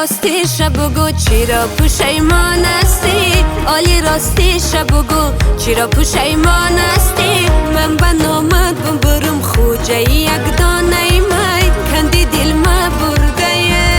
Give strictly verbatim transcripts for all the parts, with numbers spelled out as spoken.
راستی شب بگو چرا پشیمان هستی عالی راستی شب بگو چرا پشیمان هستی من بنامت بم برم خوجه یک دانه می کندی دل ما برده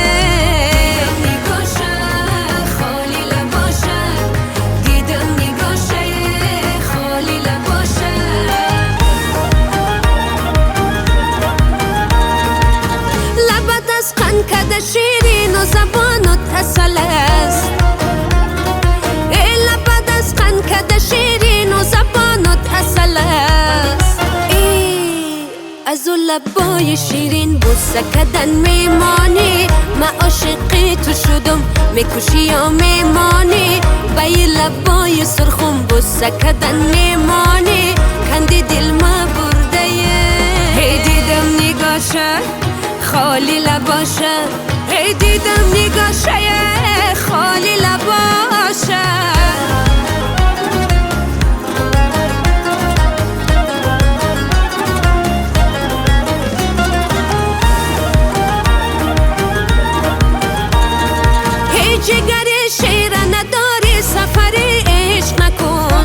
کده شیرین و زبانت اصل است ای لبت از قند کده شیرین و زبانت اصل است ای از او لبای شیرین بوسه کدن میمانی من عاشقی تو شدم میکشی یا میمانی با ای لبای سرخم بوسه کدن میمانی کندی دل ما برده ای دیدم نگاشه خالی لباشه ای دیدم نگاشه خالی لباشه ای جگر شیر نداری سفری عشق نکن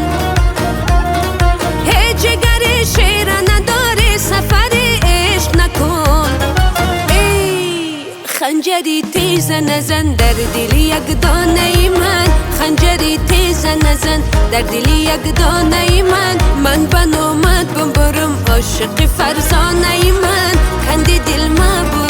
ای جگر شیر نداری سفری عشق نکن خنجری تیز نزن در دل یک دانه من خنجری تیز نزن در دل یک دانه من من بنامت بم برم عاشق فرزانه من کندی دل ما